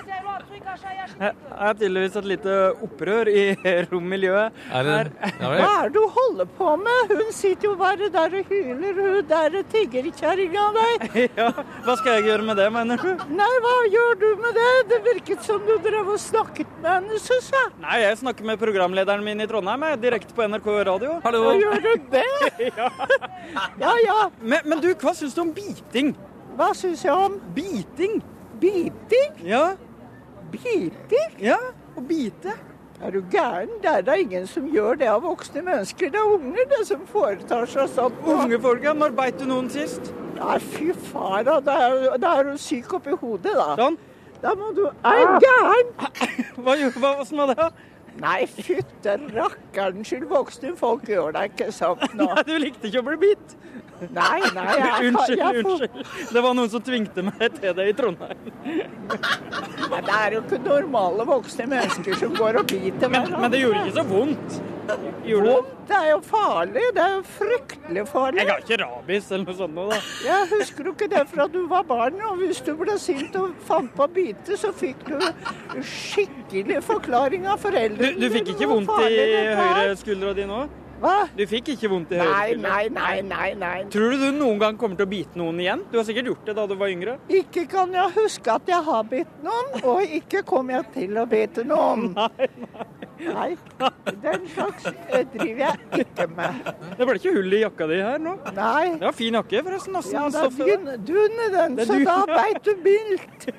Det er tydeligvis et lite opprør i rommiljøet. Er det, ja, vel? Hva er det du holder på med? Hun sitter jo bare der og hyler, hun der tiggerkjerringa deg. Ja, hva skal jeg gjøre med det, mener du? Nei, hva gjør du med det? Det virket som du drev og snakket med henne, synes jeg. Nei, jeg snakker med programlederen min i Trondheim, jeg, direkte på N R K Radio. Hallo. Hva gjør du det? Ja, Ja, ja. men, men du, hva synes du om biting? Hva synes jeg om Biting? biting? Ja, Biting? ja, å bite. Er du gæren? Det er da ingen som gjør det av voksne mennesker. Det er unger det som foretar seg sånn. Unge folk, ja, når beit du noen sist? Nei, fy fara, da er, da er du syk oppi hodet, da. Sånn? Da må du... Er du gæren? Hva gjorde hva, hvordan var det? Nei, fytte rakkeren skyld, voksne folk gjør det ikke sånn nå. Nei, du likte ikke å bli bitt. Nei, nei, jeg, Unnskyld, jeg får... unnskyld. Det var noen som tvingte meg til det i Trondheim. Nei, det er jo ikke normale voksne mennesker som går og biter Men, hverandre. men det gjorde ikke så vondt. Gjorde det? Vondt, det er jo farlig. Det er jo fryktelig farlig. Jeg har ikke rabies eller noe sånt nå, da. Jeg husker du ikke det fra du var barn, og hvis du ble sint og fant på å bite, så fikk du skikkelig forklaring av Du, foreldrene. du fikk ikke Hvor vondt i farlig dette er. høyre skuldra di nå? Hva? Du fikk ikke vondt i høyre Nei, skuldra? nei, nei, nei, nei. Tror du du noen gang kommer til å bite noen igjen? Du har sikkert gjort det da du var yngre. Ikke kan jeg huske at jeg har bitt noen, og ikke kommer jeg til å bite noen. Nei, nei. Nei, den slags eh, driver jeg ikke med. Det ble ikke hull i jakka di her nå. Nei. Det var fin jakke, forresten. Også, Ja, det er dun, dun i den, Det er så dun. da beit du mildt.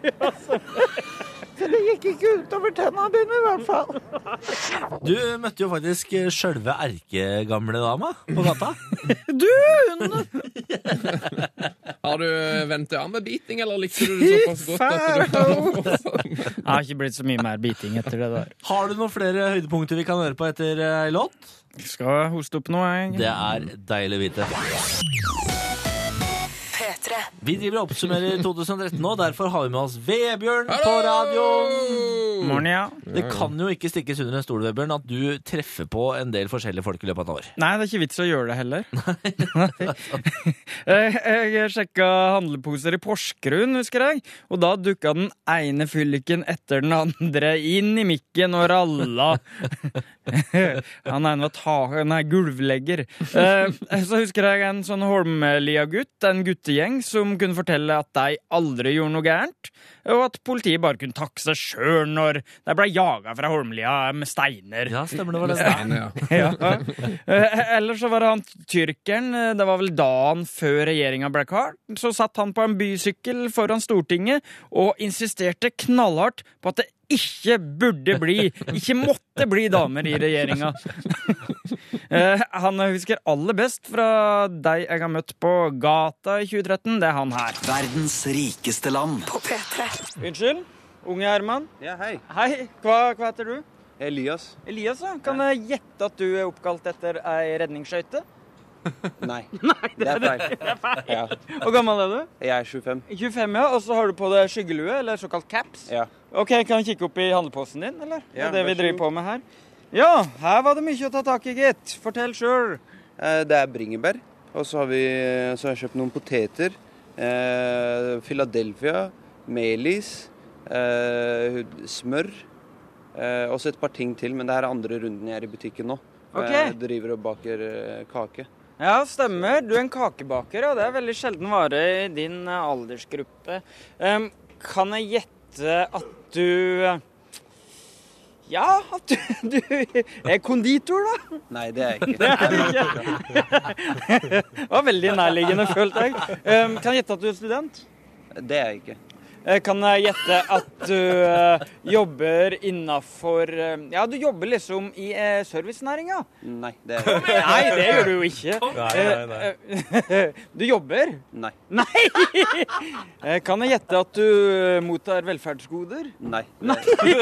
Så det gikk ikke utover tennene dine i hvert fall. Du møtte jo faktisk sjølve erkegamle dama på gata. Dun! Har du vent deg av med biting, eller likte du det såpass godt at du Jeg har ikke blitt så mye mer biting etter det der. Har du noen flere høydepunkter vi kan høre på etter ei låt? Skal hoste opp noe, jeg. Det er deilig å vite. P tre. Vi driver og oppsummerer to tusen og tretten nå, derfor har vi med oss Vebjørn på radioen. Morgen, ja. Det kan jo ikke stikkes under en stol, Vebjørn, at du treffer på en del forskjellige folk i løpet av et år. Nei, det er ikke vits å gjøre det heller. jeg jeg sjekka handleposer i Porsgrunn, husker jeg, og da dukka den ene fylliken etter den andre inn i mikken og ralla. Han ene var ta nei, gulvlegger. Eh, så husker jeg en sånn Holmlia-gutt, en guttegjeng, som kunne fortelle at de aldri gjorde noe gærent, og at politiet bare kunne takke seg sjøl når de ble jaga fra Holmlia med steiner. Ja, stemmer det var det. Steiner, ja. Eh, Eller så var det han tyrkeren, det var vel dagen før regjeringa ble klar, så satt han på en bysykkel foran Stortinget og insisterte knallhardt på at det ikke burde bli, ikke måtte bli damer i regjeringa. eh, han husker aller best fra deg jeg har møtt på gata i tjue tretten, det er han her. Verdens rikeste land. På P tre. Unnskyld, unge Herman. Ja, hei. Hei, hva, hva heter du? Elias. Elias, ja. Kan jeg gjette at du er oppkalt etter ei redningsskøyte? Nei. Nei, Det er feil. Det er feil. Ja. Hvor gammel er du? Jeg er tjuefem. tjuefem, ja. Og så har du på deg skyggelue, eller såkalt caps. Ja. Ok, kan jeg kikke opp i handleposen din, eller? Ja, det er det vi vær så driver god. på med her. Ja, her var det mye å ta tak i, gitt. Fortell sjøl. Eh, Det er bringebær. Og så har, vi, så har jeg kjøpt noen poteter. Eh, Philadelphia, melis, eh, smør. Eh, også et par ting til, men det her er andre runden jeg er i butikken nå. Ok. Jeg driver og baker eh, kake. Ja, stemmer. Du er en kakebaker, og det er veldig sjelden vare i din eh, aldersgruppe. Em, kan jeg gjette at du eh, Ja, du, du er konditor, da? Nei, det er jeg ikke. Det er du ikke. Det var veldig nærliggende, følte jeg. Um, kan jeg gjette at du er student? Det er jeg ikke. Kan jeg gjette at du uh, jobber innenfor uh, Ja, du jobber liksom i uh, servicenæringa? Nei, det er jeg ikke. Nei, det gjør du jo ikke. Nei, nei, nei. Uh, du jobber? Nei. Nei! Uh, kan jeg gjette at du uh, mottar velferdsgoder? Nei. Nei,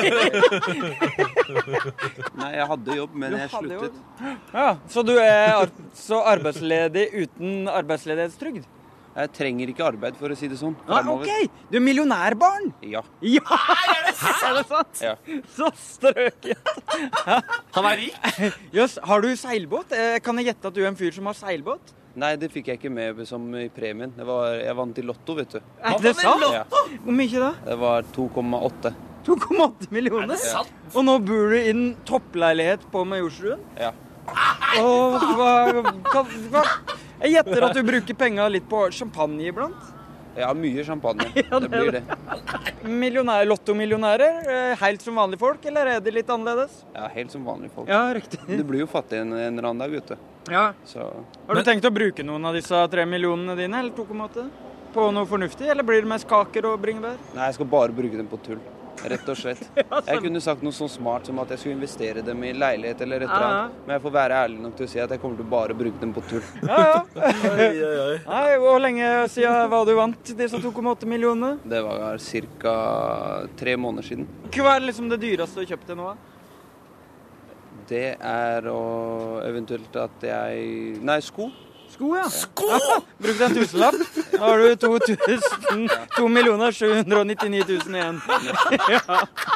Nei jeg hadde jobb, men Du jeg hadde sluttet. jobb. Ja, så du er altså arbeidsledig uten arbeidsledighetstrygd? Jeg trenger ikke arbeid, for å si det sånn. Ah, ok, du er millionærbarn? Ja. Ja, er det sant? Er det sant? Ja. Så strøket. Han er rik. Yes, har du seilbåt? Eh, Kan jeg gjette at du er en fyr som har seilbåt? Nei, det fikk jeg ikke med som i premien. Det var, jeg vant i lotto, vet du. Er det sant? Ja. Hvor mye da? Det var to komma åtte. to komma åtte millioner? Er det sant? Og nå bor du i en toppleilighet på Majorstuen? Ja. Og hva, hva, hva? Jeg gjetter at du bruker penger litt på champagne iblant? Ja, mye champagne. Ja, det blir det. Millionær, lottomillionærer, eh, helt som vanlige folk, eller er det litt annerledes? Ja, helt som vanlige folk. Ja, riktig. Du blir jo fattig en, en eller annen dag, vet du. Ja. Så. Har du tenkt å bruke noen av disse tre millionene dine, eller to komma åtte? På noe fornuftig, eller blir det mest kaker og bringebær? Nei, jeg skal bare bruke dem på tull. Rett og slett. Jeg kunne sagt noe så smart som at jeg skulle investere dem i leilighet eller et eller annet. Men jeg får være ærlig nok til å si at jeg kommer til å bare bruke dem på tull. Ja, ja. Nei, hvor lenge siden var du vant disse to komma åtte millionene? Det var cirka tre måneder siden. Hva er liksom det dyreste du har kjøpt til nå? Det er å eventuelt at jeg... Nei, sko. Sko, ja. Sko! Ja, bruk en tusenlapp. Da har du to tusen, to millioner sju hundre og nittini tusen igjen. Ja.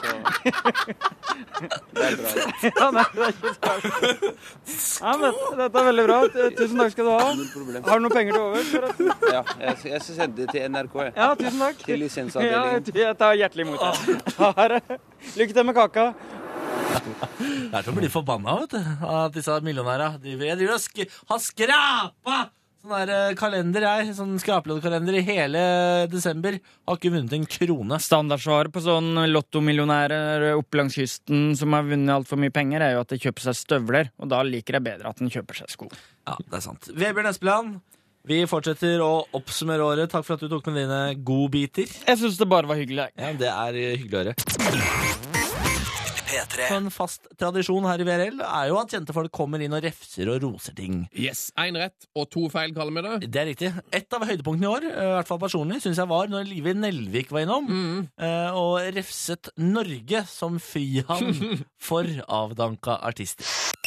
Det er bra. Ja, nei, det er ikke så. Ja, men dette er veldig bra. Tusen takk skal du ha. Har du noen penger til over? Ja, jeg, jeg skal sende det til N R K. Jeg. Ja, tusen takk. Til lisensavdelingen. Ja, jeg tar hjertelig imot det. Ha det. Lykke til med kaka. Det er til å bli forbanna, vet du, av disse millionæra. Jeg driver og sk har skrapa sånn der kalender, jeg. Sånn skraploddkalender i hele desember. Har ikke vunnet en krone. Standardsvaret på sånn lottomillionærer opp langs kysten som har vunnet alt for mye penger, er jo at de kjøper seg støvler, og da liker jeg bedre at de kjøper seg sko. Ja, det er sant. Vebjørn Espeland, vi fortsetter å oppsummere året. Takk for at du tok med dine godbiter. Jeg synes det bare var hyggelig. Ja, det er hyggelig å høre. En fast tradisjon her i V R L er jo at kjente folk kommer inn og refser og roser ting. Yes, en rett og to feil kaller vi det. Det er riktig. Et av høydepunktene i år, i hvert fall personlig, synes jeg var når Live Nelvik var innom mm. og refset Norge som frihavn for avdanka artister.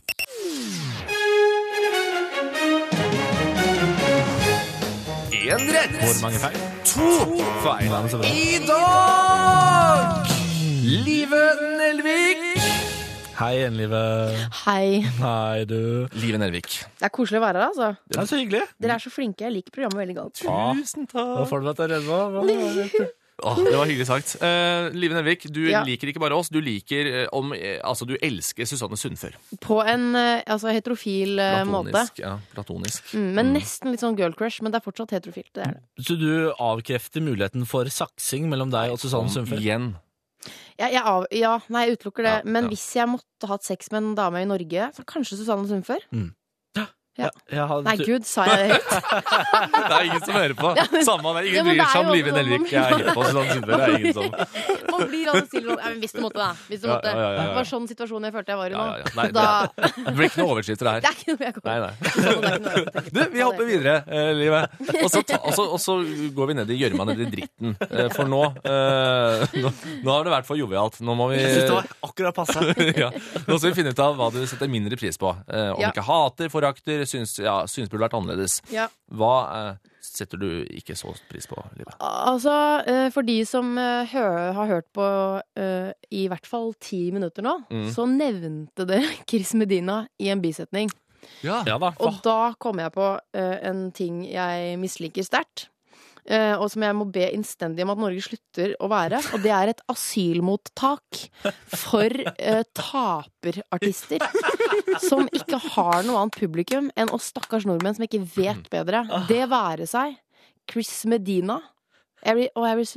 En rett. Hvor mange feil? To feil. I dag! Live Nelvik! Hei igjen, Live. Hei. Hei, du. Live Nelvik. Det er koselig å være her, altså. Det er så hyggelig. Dere er så flinke. Jeg liker programmet veldig godt. Tusen takk. Hva får du meg til å redde meg? Åh, det var hyggelig sagt. Uh, Live Nelvik, du Ja. liker ikke bare oss, du liker uh, om, uh, altså du elsker Susanne Sundfør. På en uh, altså, heterofil uh, måte. Platonisk, ja, platonisk. Mm, men nesten litt sånn girl crush, men det er fortsatt heterofilt. Det er det. Så du avkrefter muligheten for saksing mellom deg og Susanne Sundfør? Igjen. Ja, jeg av, ja, nei, jeg utelukker det. Ja, men ja. hvis jeg måtte hatt sex med en dame i Norge, så kanskje Susanne Sundfør. Mm. Ja. Jeg hadde... Nei, gud, sa jeg det høyt? Det er ingen som hører på. Samme, det er ingen Ja, men det bryr er seg om jo Live sånn- Nelvik. Jeg er helt på Susanne Sundfør. Det er ingen som... Man blir alltid stille sånn, ja, men hvis du måtte da. Hvis du Ja, måtte. ja, ja, ja, ja. Det var sånn situasjonen jeg følte jeg var i nå. Ja, ja, ja. Nei, da... det, det blir ikke noe overskrifter her. Det er ikke noe jeg kommer. Nei, nei. Sånn, det er ikke noe jeg kommer. Du, vi hopper videre, eh, Livet. Og så, ta, og, så, og så går vi ned i gjørma, ned i dritten. Eh, for nå, eh, nå Nå har det vært for jovialt. Nå må vi Jeg synes det var akkurat passet. ja. Nå skal vi finne ut av hva du setter mindre pris på. Eh, om Ja. ikke hater, forakter, syns, ja, syns burde vært annerledes. Ja. Hva eh, setter du ikke så pris på, Livet? Altså, eh, for de som eh, hø har hørt på eh, i hvert fall ti minutter nå, Mm. så nevnte det Chris Medina i en bisetning. Ja, ja da. Og da kom jeg på eh, en ting jeg misliker sterkt. eh, og som jeg må be innstendig om at Norge slutter å være, og det er et asylmottak for eh, taperartister som ikke har noe annet publikum enn oss stakkars nordmenn som ikke vet bedre. Det være seg Chris Medina jeg blir, og jeg blir sur.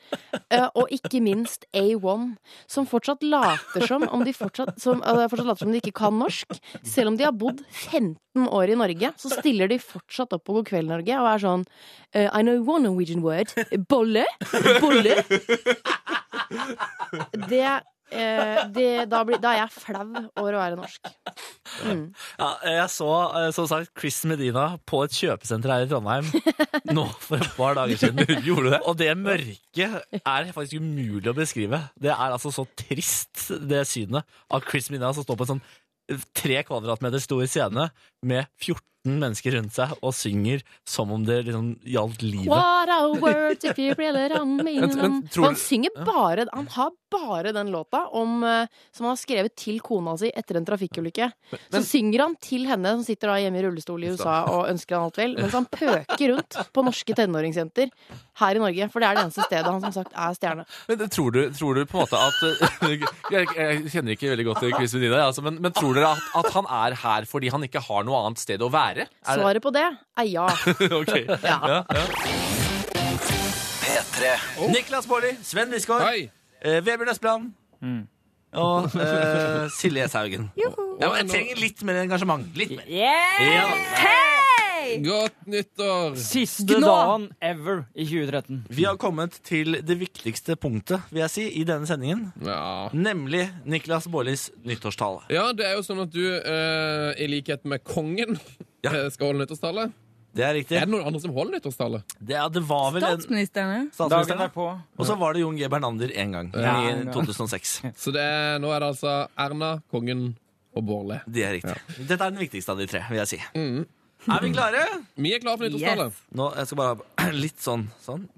uh, og ikke minst A one, som fortsatt later som om de fortsatt, som, uh, fortsatt later som de ikke kan norsk. Selv om de har bodd femten år i Norge, så stiller de fortsatt opp på God kveld Norge og er sånn uh, I know one Norwegian word. Bolle? Bolle? Det Eh, det, da, blir, da er jeg flau over å være norsk. Mm. Ja, jeg så som sagt Chris Medina på et kjøpesenter her i Trondheim nå for et par dager siden. Gjorde du det? Og det mørket er faktisk umulig å beskrive. Det er altså så trist, det synet av Chris Medina som står på en sånn tre kvadratmeter stor scene med fjorten mennesker rundt seg og synger som om det liksom gjaldt livet. What a word if you really don't mean Men- men them. tror Han du- synger bare Han har bare den låta om, eh, som han har skrevet til kona si etter en trafikkulykke. Så synger han til henne som sitter da hjemme i rullestol i U S A og ønsker han alt vel, mens han pøker rundt på norske tenåringsjenter her i Norge, for det er det eneste stedet han som sagt er stjerne. Men tror du, tror du på en måte at Jeg, jeg kjenner ikke veldig godt til Chris Medina, altså, men, men tror dere at, at han er her fordi han ikke har noe annet sted å være? Er det- Svaret på det er ja. Ok, Ja. ja, ja. P tre. Niklas Baarli, Sven Biskår, eh, Vebjørn Espeland og eh, Silje Saugen. Ja, men jeg trenger litt mer engasjement. Litt mer. Ja. Godt nyttår! Siste Gnå. dagen ever i tjue tretten. Vi har kommet til det viktigste punktet, vil jeg si, i denne sendingen. Ja. Nemlig Niklas Baarlis nyttårstale. Ja, det er jo sånn at du, eh, i likhet med kongen, eh, skal holde nyttårstale. Det er riktig. Er det noen andre som holder nyttårstale? Det, ja, det var vel en Statsministeren, Statsministeren, Dagen er på. Og så var det Jon G. Bernander en gang, Ja. i to tusen og seks. Så det er, nå er det altså Erna, kongen og Bårli. Det er riktig. Dette er den viktigste av de tre, vil jeg si. Er vi klare? Vi er klare for nyttårstale. Nå, jeg skal bare ha litt sånn, sånn.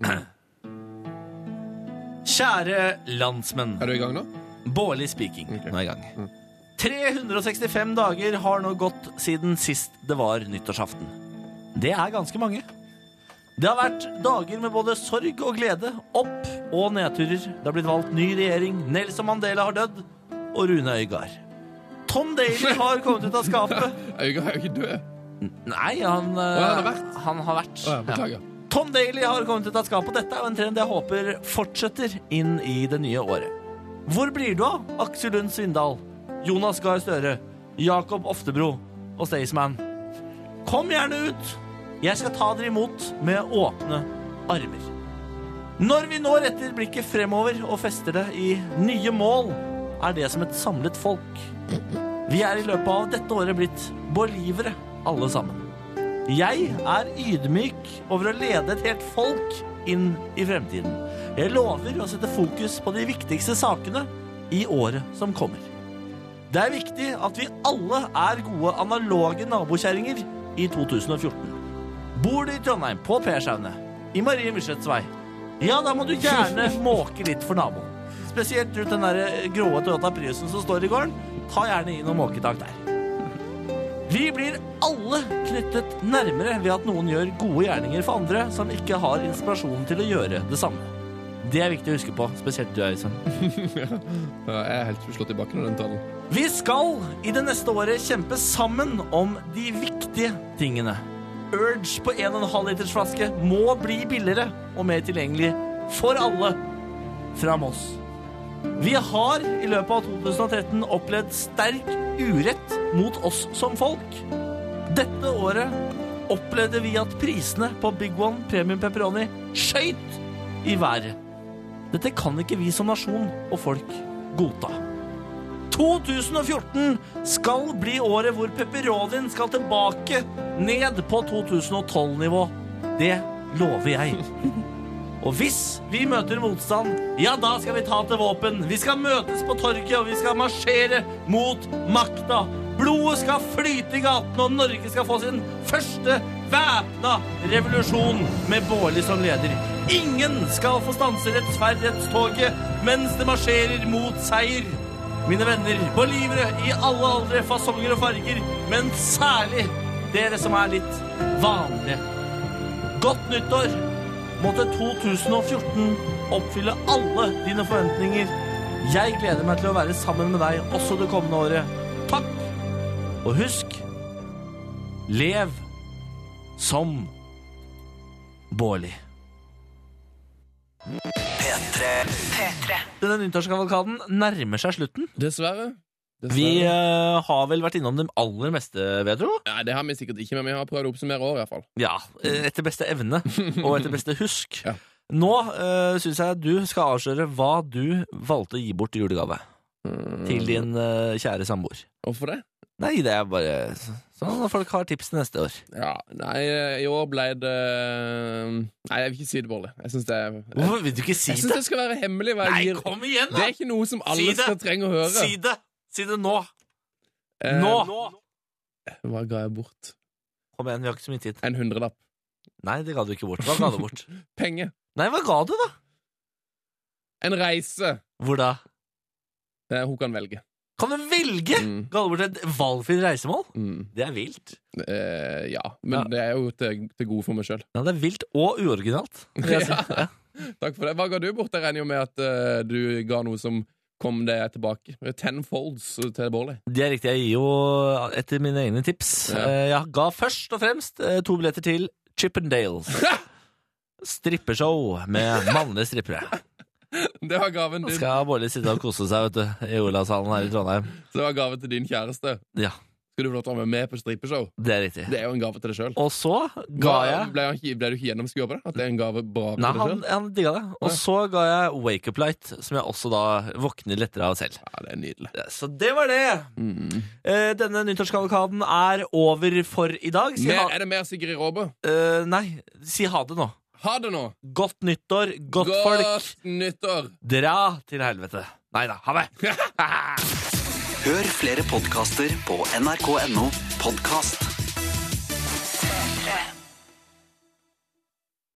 Kjære landsmenn. Er du i gang nå? Baarli speaking. Nå er jeg i gang. tre hundre og sekstifem dager har nå gått siden sist det var nyttårsaften. Det er ganske mange. Det har vært dager med både sorg og glede, opp- og nedturer. Det har blitt valgt ny regjering, Nelson Mandela har dødd, og Rune Øygard. Tom Daly har kommet ut av skapet. Øygard er jo ikke død. Nei, han, Å, han har vært. eh, han har vært. Å, ja, beklager. Ja. Tom Daly har kommet ut av skapet, og dette er jo en trend jeg håper fortsetter inn i det nye året. Hvor blir du av Aksel Lund Svindal, Jonas Gahr Støre, Jakob Oftebro og Staysman? Kom gjerne ut! Jeg skal ta dere imot med åpne armer. Når vi nå retter blikket fremover og fester det i nye mål, er det som et samlet folk. Vi er i løpet av dette året blitt Bolivere, alle sammen. Jeg er ydmyk over å lede et helt folk inn i fremtiden. Jeg lover å sette fokus på de viktigste sakene i året som kommer. Det er viktig at vi alle er gode analoge nabokjæringer i to tusen og fjorten. Bor du i Trondheim, på Pershaune, i Marie Myrseths vei, ja, da må du gjerne måke litt for naboen. Spesielt rundt den der grå Toyota Priusen som står i gården. Ta gjerne inn noen måketak der. Vi blir alle knyttet nærmere ved at noen gjør gode gjerninger for andre som ikke har inspirasjon til å gjøre det samme. Det er viktig å huske på, spesielt du, Øystein. Ja, jeg er helt slått i bakken av den talen. Vi skal i det neste året kjempe sammen om de viktige tingene. Urge på en og en halv liters flaske må bli billigere og mer tilgjengelig for alle fra Moss. Vi har i løpet av to tusen og tretten opplevd sterk urett mot oss som folk. Dette året opplevde vi at prisene på Big One Premium Pepperoni skjøt i været. Dette kan ikke vi som nasjon og folk godta. to tusen og fjorten skal bli året hvor pepperonien skal tilbake ned på to tusen og tolv-nivå. Det lover jeg. Og hvis vi møter motstand, ja, da skal vi ta til våpen. Vi skal møtes på torget, og vi skal marsjere mot makta. Blodet skal flyte i gaten, og Norge skal få sin første væpna revolusjon med Baarli som leder. Ingen skal få stanse rettferdighetstoget mens det marsjerer mot seier. Mine venner, bolivere i alle aldre, fasonger og farger, men særlig dere som er litt vanlige. Godt nyttår! Måtte to tusen og fjorten oppfylle alle dine forventninger. Jeg gleder meg til å være sammen med deg også det kommende året. Takk! Og husk, lev som Baarli. P3. Denne nyttårskavalkaden nærmer seg slutten. Dessverre. Dessverre. Vi uh, har vel vært innom det aller meste, vet du? Ja, det har vi sikkert ikke, men vi har prøvd å oppsummere år i hvert fall. Ja, etter beste evne og etter beste husk. Ja. Nå uh, synes jeg du skal avsløre hva du valgte å gi bort i julegave mm. til din uh, kjære samboer. Hvorfor det? Nei, det er bare sånn at folk har tips til neste år. Ja, nei, i år ble det Nei, jeg vil ikke si det, Bårli. Jeg synes det er Hvorfor vil du ikke si det? Jeg synes det skal være hemmelig hva jeg Nei, gir. kom igjen da! Det er ikke noe som alle si skal trenge å høre. Si det! Si det nå! Eh, nå! Hva ga jeg bort? Kom igjen, vi har ikke så mye tid. En hundrelapp. Nei, det ga du ikke bort. Hva ga du bort? Penger. Nei, hva ga du da? En reise. Hvor da? Eh, hun kan velge. Kan du velge? Mm. Ga du bort et valgfritt reisemål? Mm. Det er vilt. Eh, ja, men ja. det er jo til, til gode for meg selv. Ja, det er vilt og uoriginalt. Ja. Ja. Takk for det. Hva ga du bort? Jeg regner jo med at uh, du ga noe som kom deg tilbake. Ten folds til Bårli. Det er riktig. Jeg gir jo etter mine egne tips. Ja. Jeg ga først og fremst to billetter til Chippendales. Strippeshow med mannlige strippere. Det var gaven din. Skal Bårli sitte og kose seg, vet du, i Olavshallen her i Trondheim. Så det var gaven til din kjæreste. Ja. Skal du få lov til å være med på strippeshow? Det er riktig. Det er jo en gave til deg selv. Og så ga jeg... Ble, ble du ikke gjennomskuet på det? At det er en gave bra til Nei, deg selv? Nei, han, han digga det. Og så ga jeg Wake Up Light, som jeg også da våkner lettere av selv. Ja, det er nydelig. Så det var det. Mm. Eh, denne nyttårskavalkaden er over for i dag. Mer, ha... Er det mer Sigrid Råbe? Eh, nei, si ha det nå. Ha det nå. Godt nyttår, godt, godt folk. Godt nyttår. Dra til helvete. Neida, ha det. Hør flere podcaster på N R K punktum no podcast.